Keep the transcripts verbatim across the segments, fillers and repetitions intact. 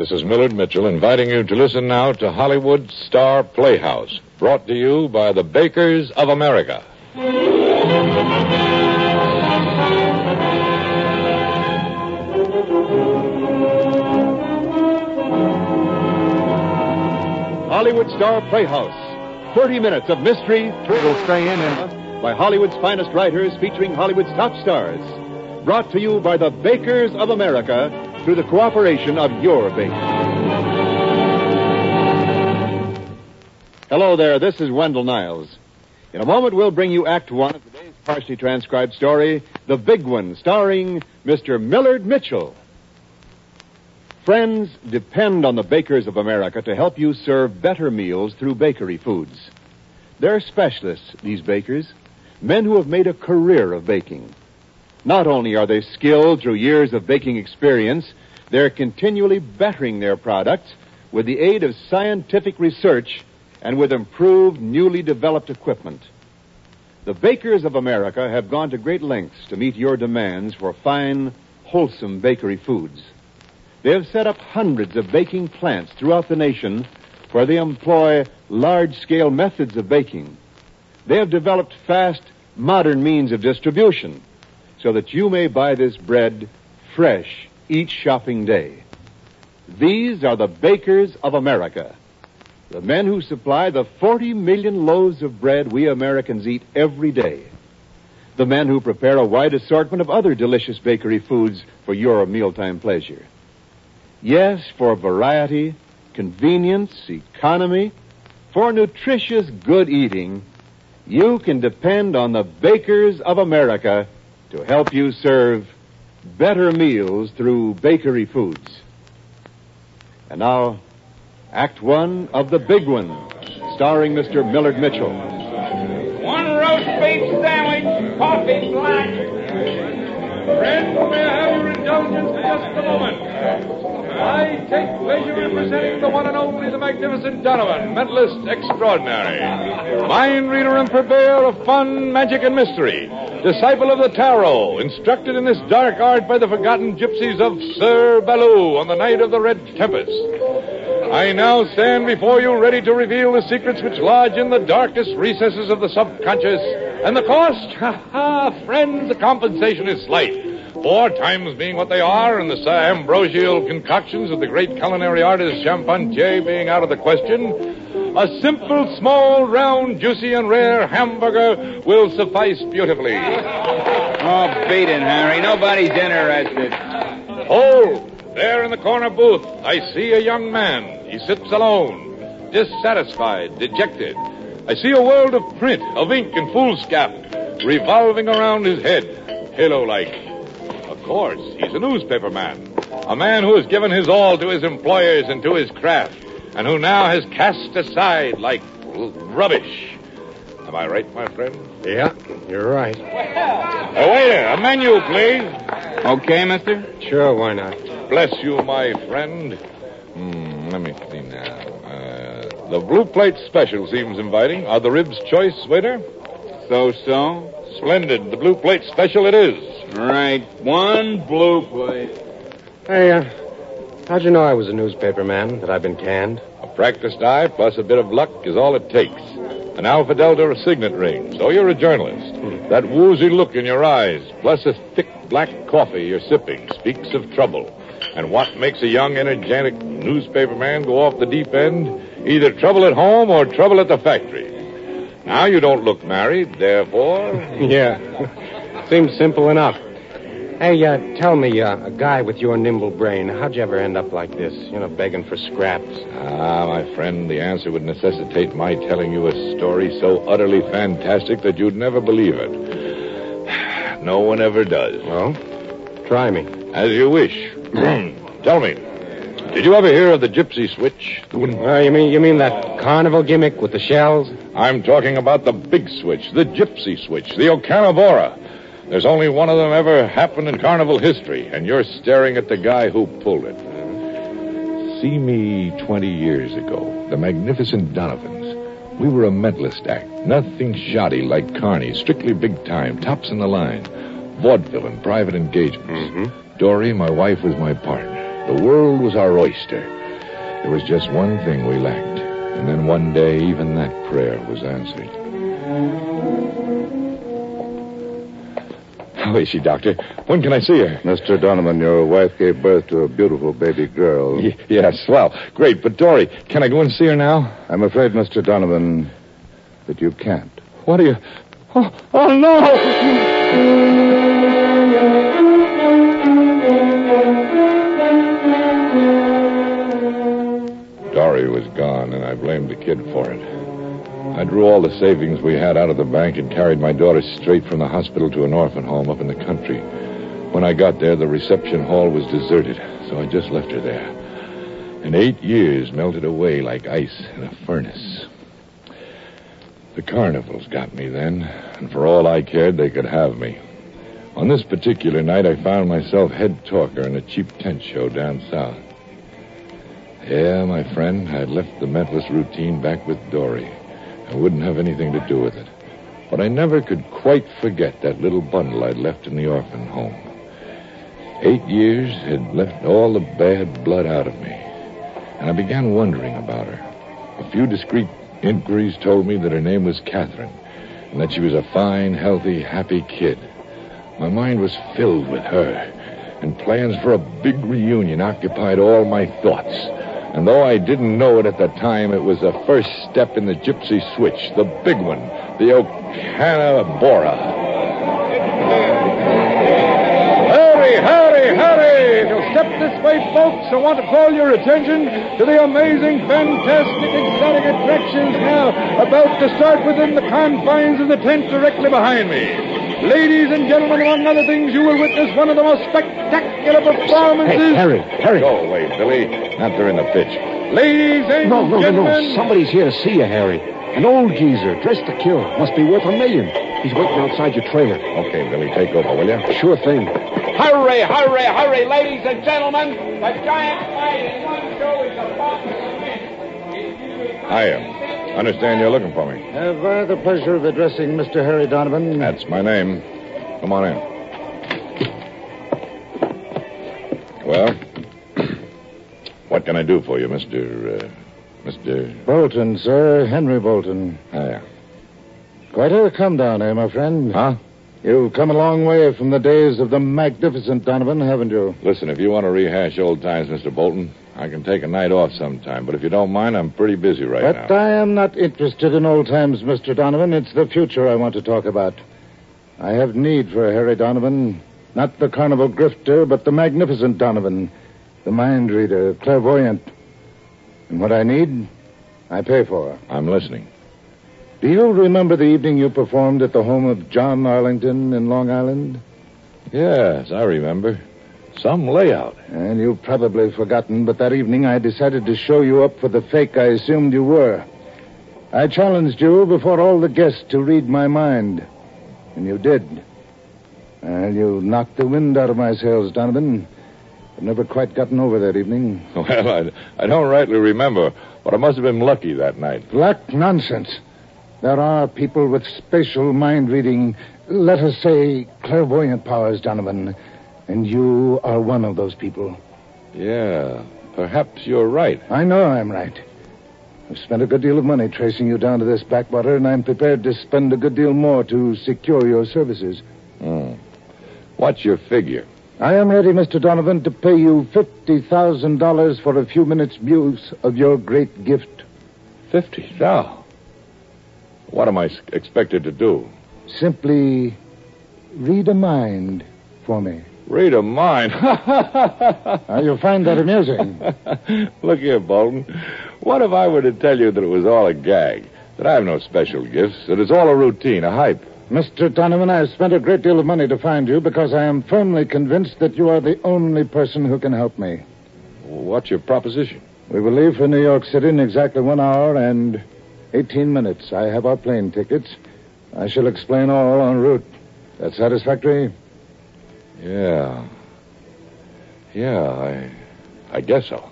This is Millard Mitchell inviting you to listen now to Hollywood Star Playhouse, brought to you by the Bakers of America. Hollywood Star Playhouse. thirty minutes of mystery, thrill, stay in, and by Hollywood's finest writers featuring Hollywood's top stars. Brought to you by the Bakers of America through the cooperation of your bakers. Hello there, this is Wendell Niles. In a moment, we'll bring you Act One of today's partially transcribed story, The Big One, starring Mister Millard Mitchell. Friends, depend on the Bakers of America to help you serve better meals through bakery foods. They're specialists, these bakers, men who have made a career of baking. Not only are they skilled through years of baking experience, they're continually bettering their products with the aid of scientific research and with improved, newly developed equipment. The Bakers of America have gone to great lengths to meet your demands for fine, wholesome bakery foods. They have set up hundreds of baking plants throughout the nation where they employ large-scale methods of baking. They have developed fast, modern means of distribution so that you may buy this bread fresh each shopping day. These are the Bakers of America, the men who supply the forty million loaves of bread we Americans eat every day, the men who prepare a wide assortment of other delicious bakery foods for your mealtime pleasure. Yes, for variety, convenience, economy, for nutritious good eating, you can depend on the Bakers of America to help you serve better meals through bakery foods. And now, Act One of The Big One, starring Mister Millard Mitchell. One roast beef sandwich, coffee black. Friends, may I have your indulgence for just a moment? I take pleasure in presenting the one and only, the magnificent Donovan, mentalist extraordinary. Mind reader and purveyor of fun, magic, and mystery. Disciple of the tarot, instructed in this dark art by the forgotten gypsies of Sir Baloo on the night of the Red Tempest. I now stand before you ready to reveal the secrets which lodge in the darkest recesses of the subconscious. And the cost? Ha ha, friends, the compensation is slight. Four times being what they are, and the Sir Ambrosial concoctions of the great culinary artist Champagnier being out of the question, a simple, small, round, juicy, and rare hamburger will suffice beautifully. Oh, beat it, Harry. Nobody's interested. Hold! There in the corner booth, I see a young man. He sits alone, dissatisfied, dejected. I see a world of print, of ink and foolscap revolving around his head, halo-like. Of course, he's a newspaper man, a man who has given his all to his employers and to his craft, and who now has cast aside like rubbish. Am I right, my friend? Yeah, you're right. A waiter, a menu, please. Okay, mister? Sure, why not? Bless you, my friend. Hmm, let me see now. Uh, the blue plate special seems inviting. Are the ribs choice, waiter? So-so. Splendid. The blue plate special it is. Right. One blue plate. Hey, uh, how'd you know I was a newspaper man, that I've been canned? A practiced eye plus a bit of luck is all it takes. An Alpha Delta signet ring, so you're a journalist. Hmm. That woozy look in your eyes, plus a thick black coffee you're sipping, speaks of trouble. And what makes a young, energetic newspaper man go off the deep end? Either trouble at home or trouble at the factory. Now you don't look married, therefore... Yeah, seems simple enough. Hey, uh, tell me, uh, a guy with your nimble brain, how'd you ever end up like this? You know, begging for scraps. Ah, my friend, the answer would necessitate my telling you a story so utterly fantastic that you'd never believe it. No one ever does. Well, try me. As you wish. Tell me, did you ever hear of the gypsy switch? Uh, you mean you mean that carnival gimmick with the shells? I'm talking about the big switch, the gypsy switch, the Ocanavora. There's only one of them ever happened in carnival history, and you're staring at the guy who pulled it. See me twenty years ago, the magnificent Donovans. We were a mentalist act, nothing shoddy like Carney, strictly big time, tops in the line, vaudeville and private engagements. Mm-hmm. Dory, my wife, was my partner. The world was our oyster. There was just one thing we lacked. And then one day, even that prayer was answered. How is she, Doctor? When can I see her? Mister Donovan, your wife gave birth to a beautiful baby girl. Y- yeah, swell. Great. But, Dory, can I go and see her now? I'm afraid, Mister Donovan, that you can't. What are you... Oh, oh no! Dory was gone, and I blamed the kid for it. I drew all the savings we had out of the bank and carried my daughter straight from the hospital to an orphan home up in the country. When I got there, the reception hall was deserted, so I just left her there. And eight years melted away like ice in a furnace. The carnivals got me then, and for all I cared, they could have me. On this particular night, I found myself head talker in a cheap tent show down south. Yeah, my friend, I'd left the mentalist routine back with Dory. I wouldn't have anything to do with it. But I never could quite forget that little bundle I'd left in the orphan home. Eight years had left all the bad blood out of me. And I began wondering about her. A few discreet inquiries told me that her name was Catherine, and that she was a fine, healthy, happy kid. My mind was filled with her, and plans for a big reunion occupied all my thoughts. And though I didn't know it at the time, it was the first step in the gypsy switch, the big one, the Okana Bora. Hurry, hurry, hurry! Now step this way, folks. I want to call your attention to the amazing, fantastic, exotic attractions now about to start within the confines of the tent directly behind me. Ladies and gentlemen, among other things, you will witness one of the most spectacular performances... Hey, Harry, Harry. Go away, Billy. Not during the pitch. Ladies and No, no, no, gentlemen... no. Somebody's here to see you, Harry. An old geezer, dressed to kill. Must be worth a million. He's waiting outside your trailer. Okay, Billy, take over, will you? Sure thing. Hurry, hurry, hurry, ladies and gentlemen. The giant fight in one show is about to commence. I am. Understand you're looking for me. Have I the pleasure of addressing Mister Harry Donovan? That's my name. Come on in. Well, what can I do for you, Mister... Uh, Mister... Bolton, sir. Henry Bolton. Hiya. Quite a come down, eh, my friend? Huh? You've come a long way from the days of the magnificent Donovan, haven't you? Listen, if you want to rehash old times, Mister Bolton, I can take a night off sometime. But if you don't mind, I'm pretty busy right but now. I am not interested in old times, Mister Donovan. It's the future I want to talk about. I have need for Harry Donovan. Not the carnival grifter, but the magnificent Donovan. The mind reader, clairvoyant. And what I need, I pay for. I'm listening. Do you remember the evening you performed at the home of John Arlington in Long Island? Yes, I remember. Some layout. And you've probably forgotten, but that evening I decided to show you up for the fake I assumed you were. I challenged you before all the guests to read my mind. And you did. And you knocked the wind out of my sails, Donovan. I've never quite gotten over that evening. Well, I, I don't rightly remember, but I must have been lucky that night. Luck? Nonsense. There are people with spatial mind reading, let us say, clairvoyant powers, Donovan. And you are one of those people. Yeah, perhaps you're right. I know I'm right. I've spent a good deal of money tracing you down to this backwater, and I'm prepared to spend a good deal more to secure your services. Hmm. What's your figure? I am ready, Mister Donovan, to pay you fifty thousand dollars for a few minutes' use of your great gift. Fifty thousand? What am I expected to do? Simply read a mind for me. Read a mind? Now, you'll find that amusing. Look here, Bolton. What if I were to tell you that it was all a gag? That I have no special gifts? That it's all a routine, a hype? Mister Donovan, I've spent a great deal of money to find you because I am firmly convinced that you are the only person who can help me. What's your proposition? We will leave for New York City in exactly one hour and eighteen minutes. I have our plane tickets. I shall explain all en route. That satisfactory? Yeah. Yeah, I... I guess so.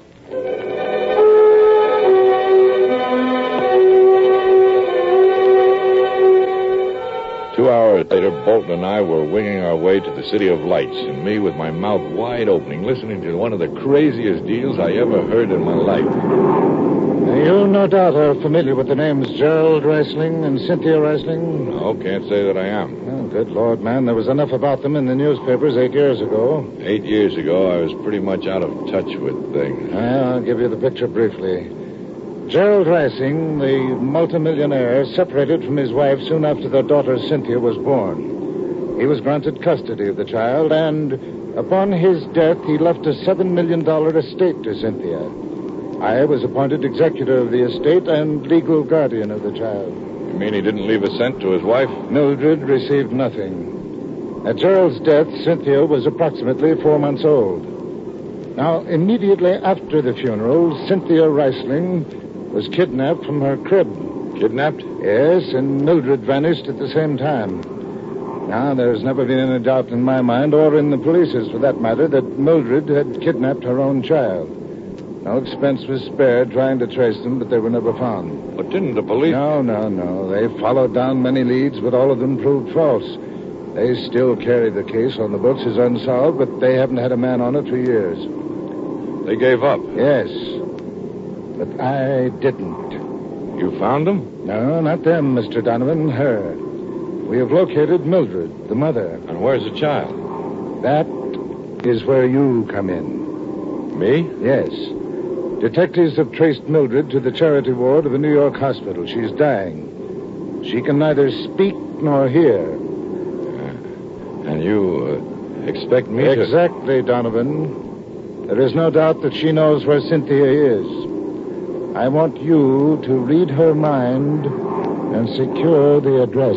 Two hours later, Bolton and I were winging our way to the City of Lights, and me with my mouth wide open, listening to one of the craziest deals I ever heard in my life. You no doubt are familiar with the names Gerald Reisling and Cynthia Reisling? No, can't say that I am. Oh, good Lord, man. There was enough about them in the newspapers eight years ago. Eight years ago, I was pretty much out of touch with things. Well, I'll give you the picture briefly. Gerald Reisling, the multimillionaire, separated from his wife soon after their daughter Cynthia was born. He was granted custody of the child, and upon his death, he left a seven million dollars estate to Cynthia. I was appointed executor of the estate and legal guardian of the child. You mean he didn't leave a cent to his wife? Mildred received nothing. At Gerald's death, Cynthia was approximately four months old. Now, immediately after the funeral, Cynthia Reisling was kidnapped from her crib. Kidnapped? Yes, and Mildred vanished at the same time. Now, there's never been any doubt in my mind, or in the police's for that matter, that Mildred had kidnapped her own child. No expense was spared trying to trace them, but they were never found. But didn't the police... No, no, no. They followed down many leads, but all of them proved false. They still carry the case on the books as unsolved, but they haven't had a man on it for years. They gave up? Yes. But I didn't. You found them? No, not them, Mister Donovan. Her. We have located Mildred, the mother. And where's the child? That is where you come in. Me? Yes. Detectives have traced Mildred to the charity ward of a New York hospital. She's dying. She can neither speak nor hear. Uh, and you uh, expect me exactly, to... Exactly, Donovan. There is no doubt that she knows where Cynthia is. I want you to read her mind and secure the address.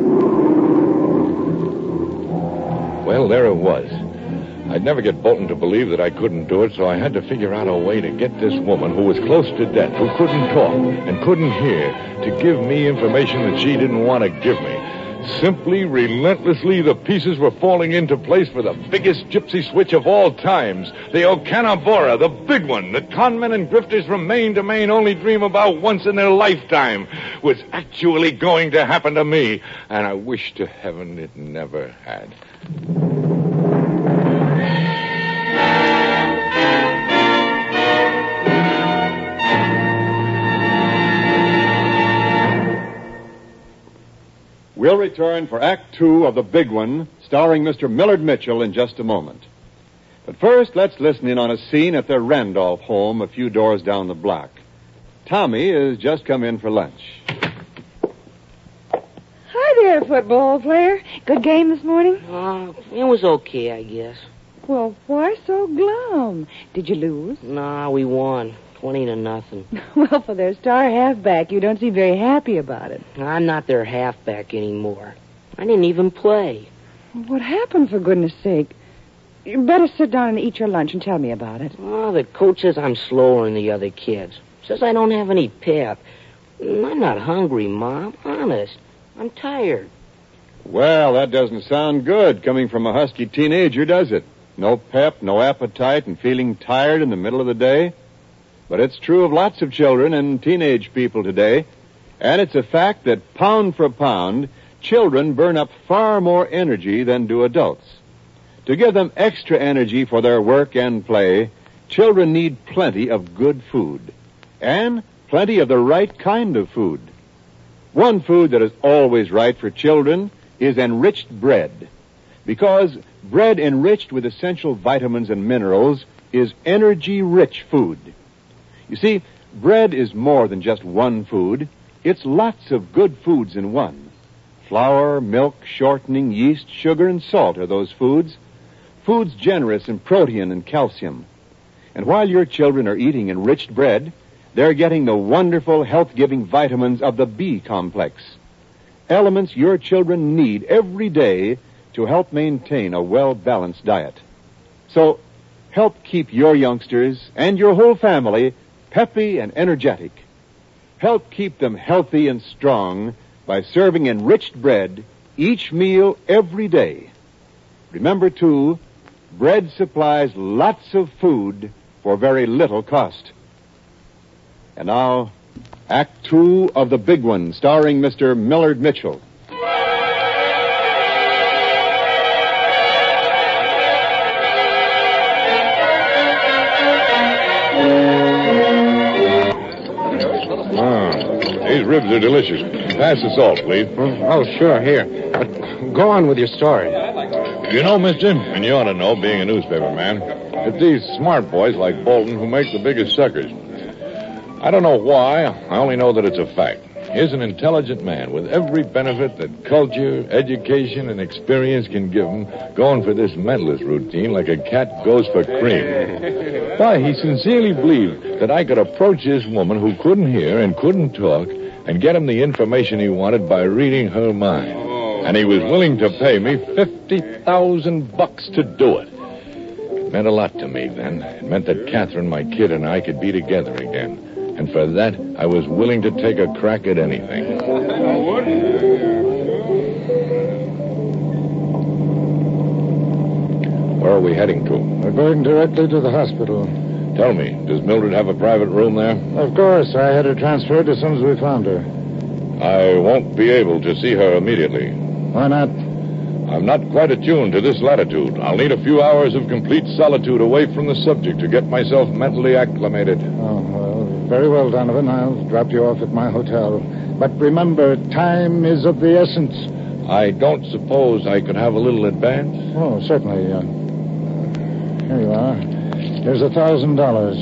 Well, there it was. I'd never get Bolton to believe that I couldn't do it, so I had to figure out a way to get this woman who was close to death, who couldn't talk and couldn't hear, to give me information that she didn't want to give me. Simply, relentlessly, the pieces were falling into place for the biggest gypsy switch of all times. The Okanabora, the big one that conmen and grifters from Maine to Maine only dream about once in their lifetime, was actually going to happen to me. And I wish to heaven it never had. We'll return for Act Two of The Big One, starring Mister Millard Mitchell in just a moment. But first, let's listen in on a scene at their Randolph home a few doors down the block. Tommy has just come in for lunch. Hi there, football player. Good game this morning? Uh, it was okay, I guess. Well, why so glum? Did you lose? Nah, we won. Twenty to nothing. Well, for their star halfback, you don't seem very happy about it. I'm not their halfback anymore. I didn't even play. What happened, for goodness sake? You better sit down and eat your lunch and tell me about it. Oh, the coach says I'm slower than the other kids. Says I don't have any pep. I'm not hungry, Mom. Honest. I'm tired. Well, that doesn't sound good coming from a husky teenager, does it? No pep, no appetite, and feeling tired in the middle of the day? But it's true of lots of children and teenage people today. And it's a fact that pound for pound, children burn up far more energy than do adults. To give them extra energy for their work and play, children need plenty of good food. And plenty of the right kind of food. One food that is always right for children is enriched bread. Because bread enriched with essential vitamins and minerals is energy-rich food. You see, bread is more than just one food. It's lots of good foods in one. Flour, milk, shortening, yeast, sugar, and salt are those foods. Foods generous in protein and calcium. And while your children are eating enriched bread, they're getting the wonderful health-giving vitamins of the B complex. Elements your children need every day to help maintain a well-balanced diet. So, help keep your youngsters and your whole family peppy and energetic. Help keep them healthy and strong by serving enriched bread each meal every day. Remember, too, bread supplies lots of food for very little cost. And now, Act Two of The Big One, starring Mister Millard Mitchell. ribs are delicious. Pass the salt, please. Oh, sure, here. But go on with your story. You know, mister, and you ought to know, being a newspaper man, it's these smart boys like Bolton who make the biggest suckers. I don't know why. I only know that it's a fact. Here's an intelligent man with every benefit that culture, education, and experience can give him, going for this mentalist routine like a cat goes for cream. Why, he sincerely believed that I could approach this woman who couldn't hear and couldn't talk and get him the information he wanted by reading her mind. And he was willing to pay me fifty thousand bucks to do it. It meant a lot to me then. It meant that Catherine, my kid, and I could be together again. And for that, I was willing to take a crack at anything. Where are we heading to? We're going directly to the hospital. Tell me, does Mildred have a private room there? Of course. I had her transferred as soon as we found her. I won't be able to see her immediately. Why not? I'm not quite attuned to this latitude. I'll need a few hours of complete solitude away from the subject to get myself mentally acclimated. Oh, well, very well, Donovan. I'll drop you off at my hotel. But remember, time is of the essence. I don't suppose I could have a little advance? Oh, certainly. Uh, here you are. Here's a thousand dollars.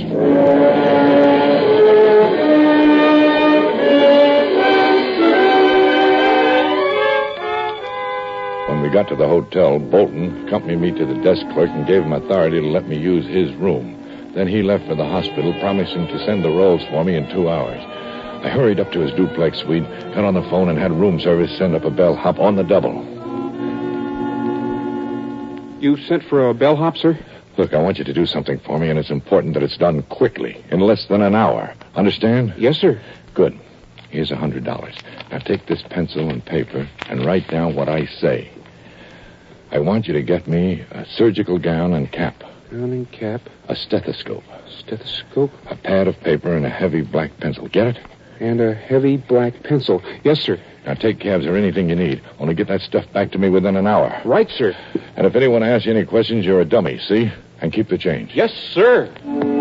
When we got to the hotel, Bolton accompanied me to the desk clerk and gave him authority to let me use his room. Then he left for the hospital, promising to send the rolls for me in two hours. I hurried up to his duplex suite, got on the phone, and had room service send up a bellhop on the double. You sent for a bellhop, sir? Look, I want you to do something for me, and it's important that it's done quickly, in less than an hour. Understand? Yes, sir. Good. Here's a hundred dollars. Now take this pencil and paper and write down what I say. I want you to get me a surgical gown and cap. Gown and cap. A stethoscope. Stethoscope. A pad of paper and a heavy black pencil. Get it? And a heavy black pencil. Yes, sir. Now take cabs or anything you need. Only get that stuff back to me within an hour. Right, sir. And if anyone asks you any questions, you're a dummy, see? And keep the change. Yes, sir.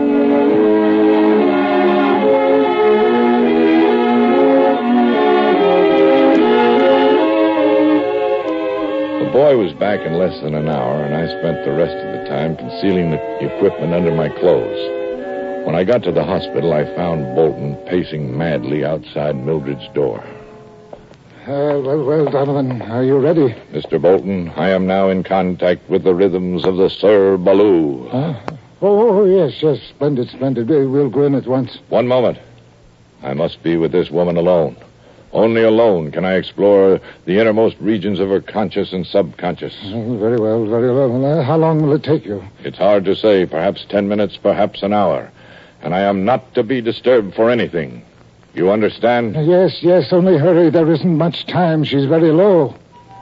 The boy was back in less than an hour, and I spent the rest of the time concealing the equipment under my clothes. When I got to the hospital, I found Bolton pacing madly outside Mildred's door. Uh, well, well, Donovan, are you ready? Mister Bolton, I am now in contact with the rhythms of the Sir Baloo. Huh? Oh, oh, yes, yes, splendid, splendid. We'll go in at once. One moment. I must be with this woman alone. Only alone can I explore the innermost regions of her conscious and subconscious. Oh, very well, very well. Uh, how long will it take you? It's hard to say. Perhaps ten minutes, perhaps an hour. And I am not to be disturbed for anything. You understand? Uh, yes, yes, only hurry. There isn't much time. She's very low.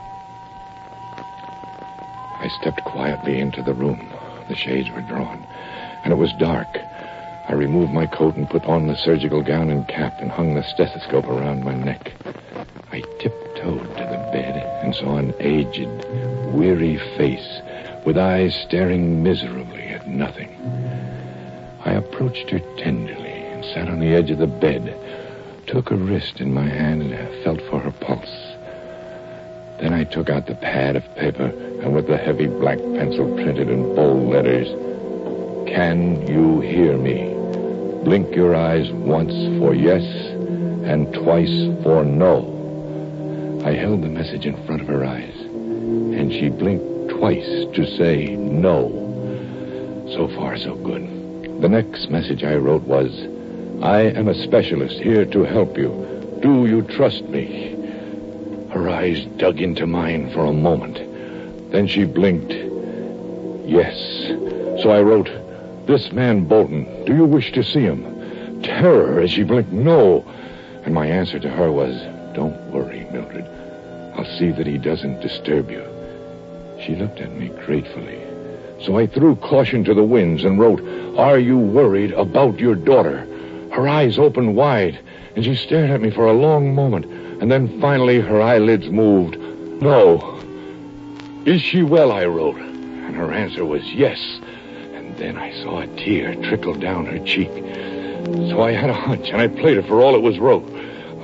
I stepped quietly into the room. The shades were drawn, and it was dark. I removed my coat and put on the surgical gown and cap and hung the stethoscope around my neck. I tiptoed to the bed and saw an aged, weary face with eyes staring miserably at nothing. I approached her tenderly and sat on the edge of the bed, took her wrist in my hand and felt for her pulse. Then I took out the pad of paper and with the heavy black pencil printed in bold letters, "Can you hear me? Blink your eyes once for yes and twice for no." I held the message in front of her eyes, and she blinked twice to say no. So far, so good. The next message I wrote was, "I am a specialist here to help you. Do you trust me?" Her eyes dug into mine for a moment. Then she blinked, "Yes." So I wrote, "This man Bolton, do you wish to see him?" Terror as she blinked, "No." And my answer to her was, "Don't worry, Mildred. I'll see that he doesn't disturb you." She looked at me gratefully. So I threw caution to the winds and wrote, "Are you worried about your daughter?" Her eyes opened wide, and she stared at me for a long moment, and then finally her eyelids moved. "No." "Is she well?" I wrote, and her answer was yes. And then I saw a tear trickle down her cheek. So I had a hunch, and I played it for all it was wrote.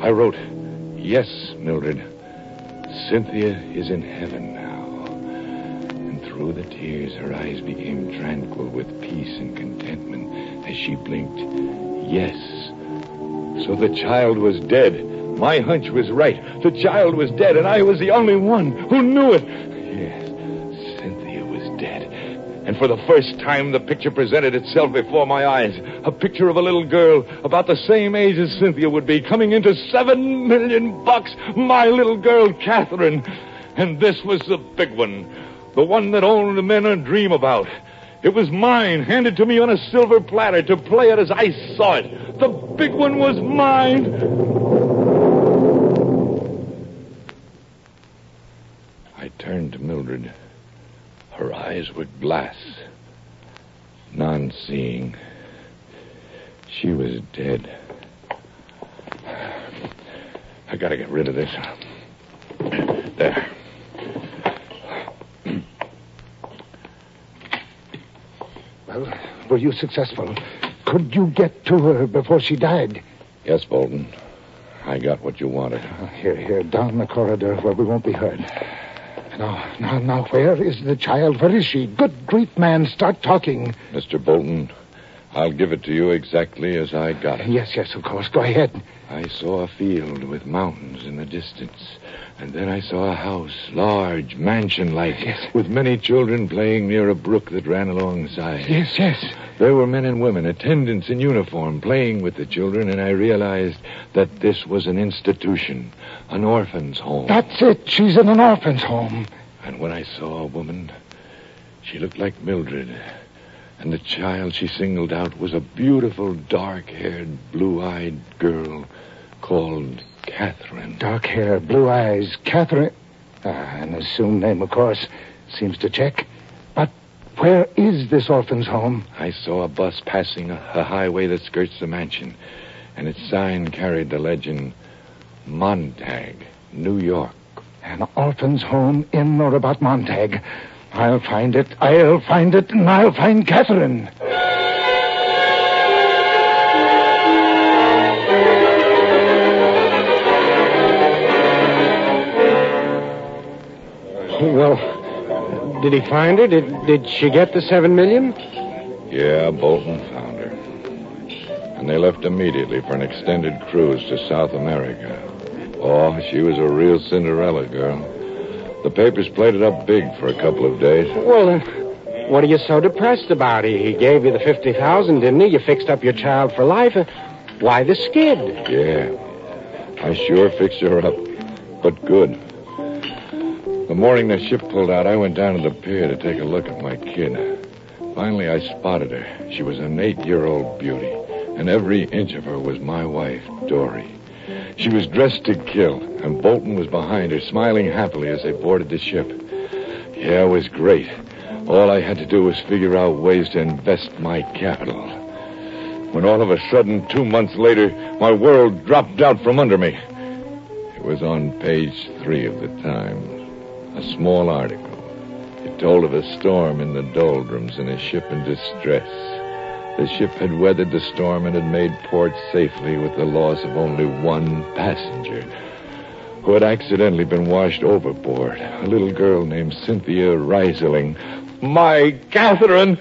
I wrote, "Yes, Mildred, Cynthia is in heaven now." And through the tears, her eyes became tranquil with peace and contentment as she blinked, "Yes." So the child was dead. My hunch was right. The child was dead, and I was the only one who knew it. Yes, Cynthia was dead. And for the first time, the picture presented itself before my eyes. A picture of a little girl about the same age as Cynthia would be, coming into seven million bucks. My little girl, Catherine. And this was the big one. The one that only men dream about. It was mine, handed to me on a silver platter to play it as I saw it. The big one was mine. I turned to Mildred. Her eyes were glass, non-seeing. She was dead. I gotta get rid of this. There. Well, were you successful? Could you get to her before she died? Yes, Bolton. I got what you wanted. Uh, here, here, down the corridor where we won't be heard. Now, now, now, where is the child? Where is she? Good grief, man, start talking. Mister Bolton, I'll give it to you exactly as I got it. Yes, yes, of course. Go ahead. I saw a field with mountains in the distance. And then I saw a house, large, mansion-like, yes, with many children playing near a brook that ran alongside. Yes, yes. There were men and women, attendants in uniform, playing with the children, and I realized that this was an institution, an orphan's home. That's it. She's in an orphan's home. And when I saw a woman, she looked like Mildred. And the child she singled out was a beautiful, dark-haired, blue-eyed girl called Catherine. Dark hair, blue eyes, Catherine. Ah, an assumed name, of course. Seems to check. But where is this orphan's home? I saw a bus passing a, a highway that skirts the mansion, and its sign carried the legend, Montag, New York. An orphan's home in or about Montag. I'll find it, I'll find it, and I'll find Catherine. Well, did he find her? Did did she get the seven million? Yeah, Bolton found her. And they left immediately for an extended cruise to South America. Oh, she was a real Cinderella girl. The papers played it up big for a couple of days. Well, uh, what are you so depressed about? He, he gave you the fifty thousand, didn't he? You fixed up your child for life. Uh, why the skid? Yeah, I sure fixed her up, but good. The morning the ship pulled out, I went down to the pier to take a look at my kid. Finally, I spotted her. She was an eight-year-old beauty, and every inch of her was my wife, Dory. She was dressed to kill, and Bolton was behind her, smiling happily as they boarded the ship. Yeah, it was great. All I had to do was figure out ways to invest my capital. When all of a sudden, two months later, my world dropped out from under me. It was on page three of the Times. A small article. It told of a storm in the doldrums and a ship in distress. The ship had weathered the storm and had made port safely with the loss of only one passenger, who had accidentally been washed overboard, a little girl named Cynthia Reiseling. My Catherine!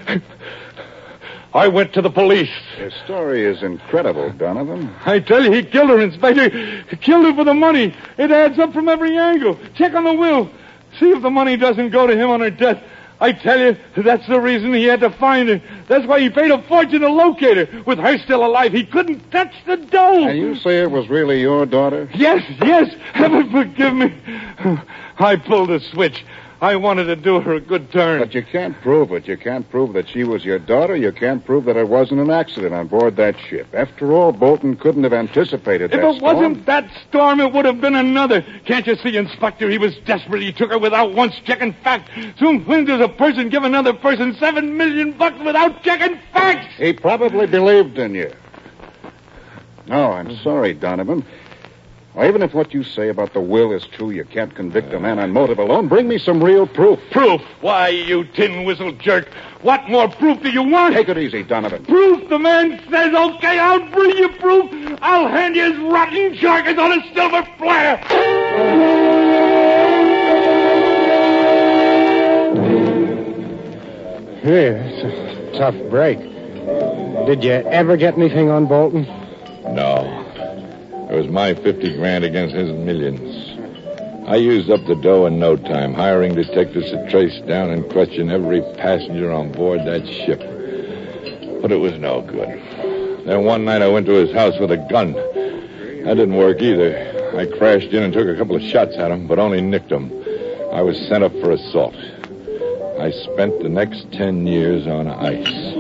I went to the police. Your story is incredible, Donovan. I tell you, he killed her, Inspector. He killed her for the money. It adds up from every angle. Check on the will. See if the money doesn't go to him on her death. I tell you, that's the reason he had to find her. That's why he paid a fortune to locate her. With her still alive, he couldn't touch the dough. And you say it was really your daughter? Yes, yes. Heaven forgive me. I pulled a switch. I wanted to do her a good turn. But you can't prove it. You can't prove that she was your daughter. You can't prove that it wasn't an accident on board that ship. After all, Bolton couldn't have anticipated if that it storm. wasn't that storm, it would have been another. Can't you see, Inspector? He was desperate. He took her without once checking facts. Soon when does a person give another person seven million bucks without checking facts? He probably believed in you. No, I'm sorry, Donovan. Even if what you say about the will is true, you can't convict a man on motive alone. Bring me some real proof. Proof? Why, you tin whistle jerk. What more proof do you want? Take it easy, Donovan. Proof? The man says, okay, I'll bring you proof. I'll hand you his rotten carcass on a silver platter. Hey, it's a tough break. Did you ever get anything on Bolton? No. It was my fifty grand against his millions. I used up the dough in no time, hiring detectives to trace down and question every passenger on board that ship. But it was no good. Then one night I went to his house with a gun. That didn't work either. I crashed in and took a couple of shots at him, but only nicked him. I was sent up for assault. I spent the next ten years on ice.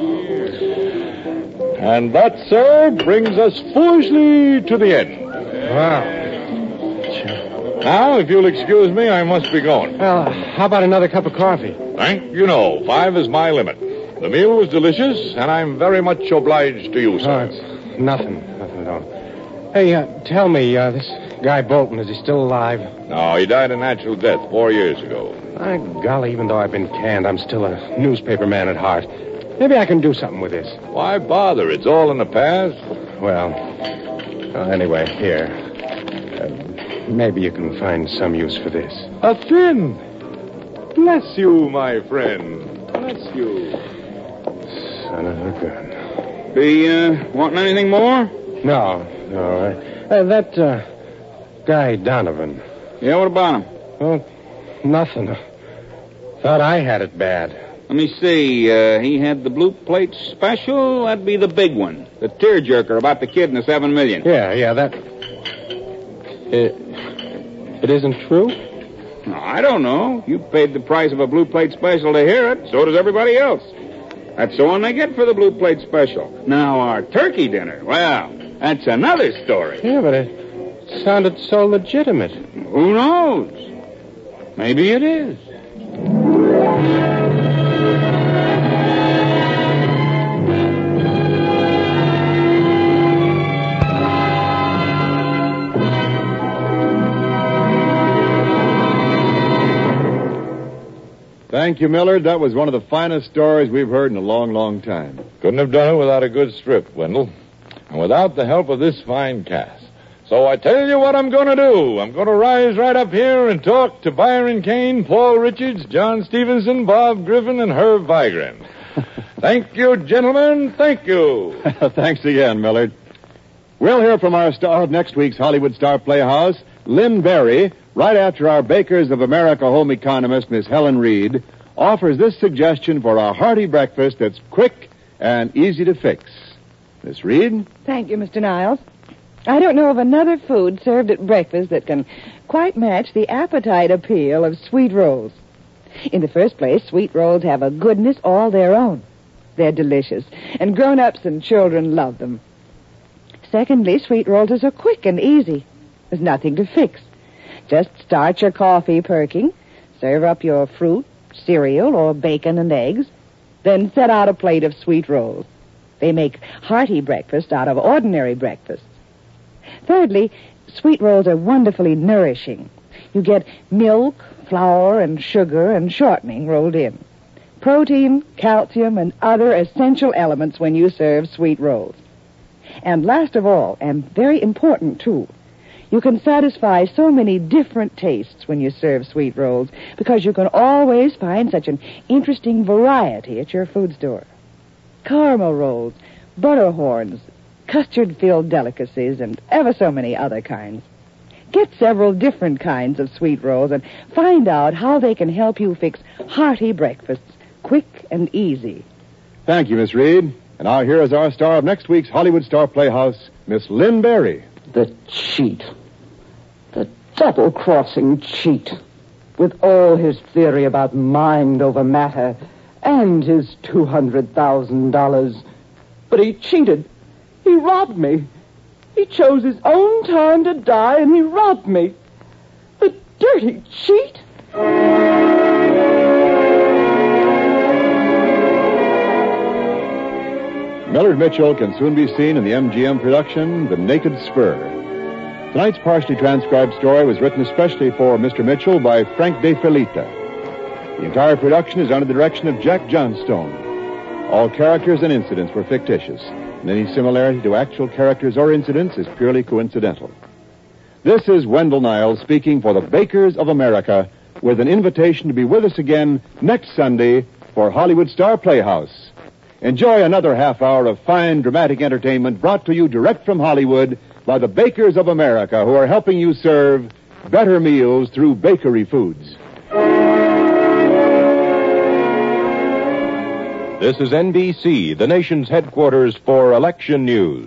And that, sir, brings us foolishly to the end. Wow. Now, if you'll excuse me, I must be going. Well, how about another cup of coffee? Thank you, no. Five is my limit. The meal was delicious, and I'm very much obliged to you, sir. Oh, it's nothing. Nothing at all. Hey, uh, tell me, uh, this guy Bolton, is he still alive? No, he died a natural death four years ago. My golly, even though I've been canned, I'm still a newspaper man at heart. Maybe I can do something with this. Why bother? It's all in the past. Well, uh, anyway, here. Uh, maybe you can find some use for this. A fin. Bless you, my friend. Bless you. Son of a gun. Be, uh, wanting anything more? No, no. Uh, uh, that, uh, guy Donovan. Yeah, what about him? Well, nothing. Thought I had it bad. Let me see. Uh, he had the blue plate special. That'd be the big one. The tearjerker about the kid and the seven million. Yeah, yeah, that... It, it isn't true? No, I don't know. You paid the price of a blue plate special to hear it. So does everybody else. That's the one they get for the blue plate special. Now, our turkey dinner, well, that's another story. Yeah, but it sounded so legitimate. Who knows? Maybe it is. Thank you, Millard. That was one of the finest stories we've heard in a long, long time. Couldn't have done it without a good strip, Wendell. And without the help of this fine cast. So I tell you what I'm going to do. I'm going to rise right up here and talk to Byron Kane, Paul Richards, John Stevenson, Bob Griffin, and Herb Vigran. Thank you, gentlemen. Thank you. Thanks again, Millard. We'll hear from our star of next week's Hollywood Star Playhouse, Lynn Barry, right after our Bakers of America home economist, Miss Helen Reed, offers this suggestion for a hearty breakfast that's quick and easy to fix. Miss Reed? Thank you, Mister Niles. I don't know of another food served at breakfast that can quite match the appetite appeal of sweet rolls. In the first place, sweet rolls have a goodness all their own. They're delicious, and grown-ups and children love them. Secondly, sweet rolls are so quick and easy. There's nothing to fix. Just start your coffee perking, serve up your fruit, cereal, or bacon and eggs, then set out a plate of sweet rolls. They make hearty breakfast out of ordinary breakfast. Thirdly, sweet rolls are wonderfully nourishing. You get milk, flour, and sugar and shortening rolled in. Protein, calcium, and other essential elements when you serve sweet rolls. And last of all, and very important too, you can satisfy so many different tastes when you serve sweet rolls because you can always find such an interesting variety at your food store. Caramel rolls, butter horns, custard-filled delicacies, and ever so many other kinds. Get several different kinds of sweet rolls and find out how they can help you fix hearty breakfasts, quick and easy. Thank you, Miss Reed. And now here is our star of next week's Hollywood Star Playhouse, Miss Lynn Barry. The cheat. The double-crossing cheat. With all his theory about mind over matter and his two hundred thousand dollars. But he cheated. He robbed me. He chose his own time to die, and he robbed me. The dirty cheat. Millard Mitchell can soon be seen in the M G M production, The Naked Spur. Tonight's partially transcribed story was written especially for Mister Mitchell by Frank De Filita. The entire production is under the direction of Jack Johnstone. All characters and incidents were fictitious, and any similarity to actual characters or incidents is purely coincidental. This is Wendell Niles speaking for the Bakers of America with an invitation to be with us again next Sunday for Hollywood Star Playhouse. Enjoy another half hour of fine dramatic entertainment brought to you direct from Hollywood by the Bakers of America, who are helping you serve better meals through bakery foods. This is N B C, the nation's headquarters for election news.